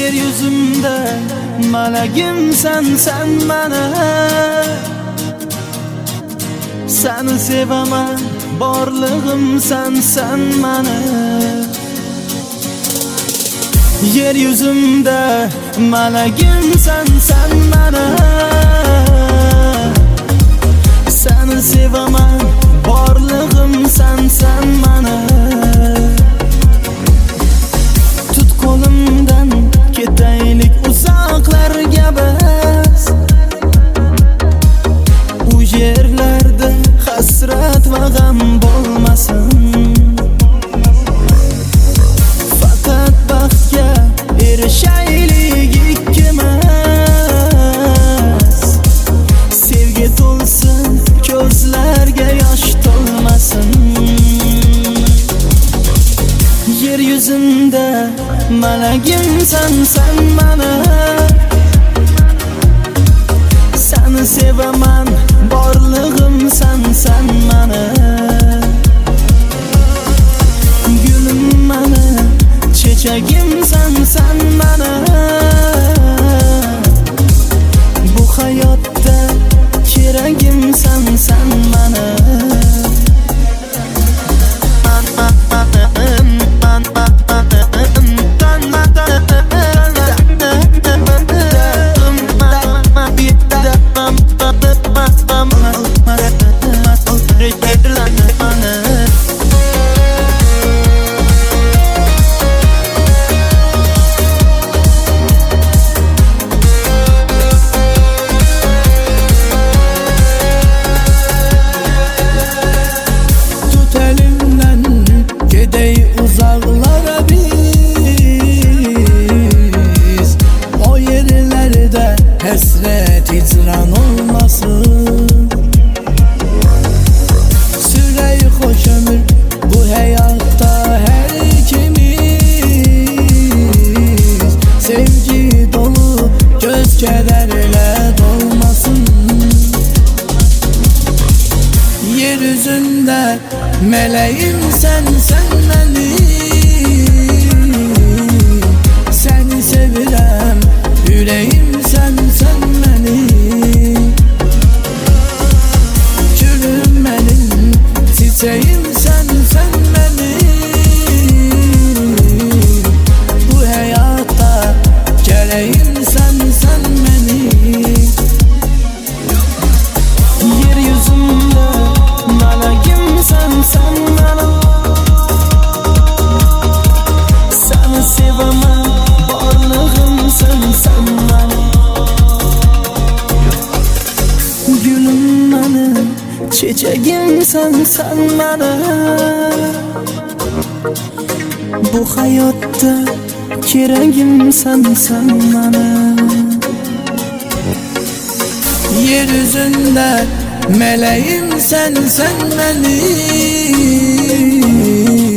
Yeryüzümde meleğim sen bana. Seni sevemem, varlığım sen bana. Yeryüzümde meleğim sen bana. Seni sevemem, varlığım sen bana. Tut kolumdan ketaylik uzaklarga biz. U yerlerde hasret ve gam bo'lmasin. Fakat baxtga erishaylik ikkimiz. Sevgi to'lsin, ko'zlarga yosh to'lmasin. Yeryüzümde meleğim sen bana. Seni sevemem, varlığım sen bana. Gülüm bana, çiçeğim sen bana. Bu hayatta keregim sen bana. Uzaklara biz, o yerlerde hasret icran olmasın. Sürey hoş ömür bu hayatta her ikimiz. Sevgi dolu göz kederle dolmasın. Yeryüzünde meleğim sen beni. Seni sevirem, yüreğim sen beni. Gülüm benim, çiçeğim sen beni. Bu hayatta gereğim sen beni. Yeryüzümde meleğim sen bana. Seni sevemem, varlığım sen bana. Gülüm benim, çiçeğim sen bana. Bu hayatta keregim sen bana. Yeryüzünde meleğim sen beni.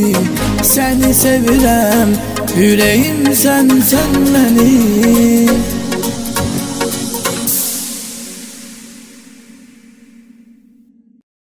Seni sevirem, yüreğim sen beni.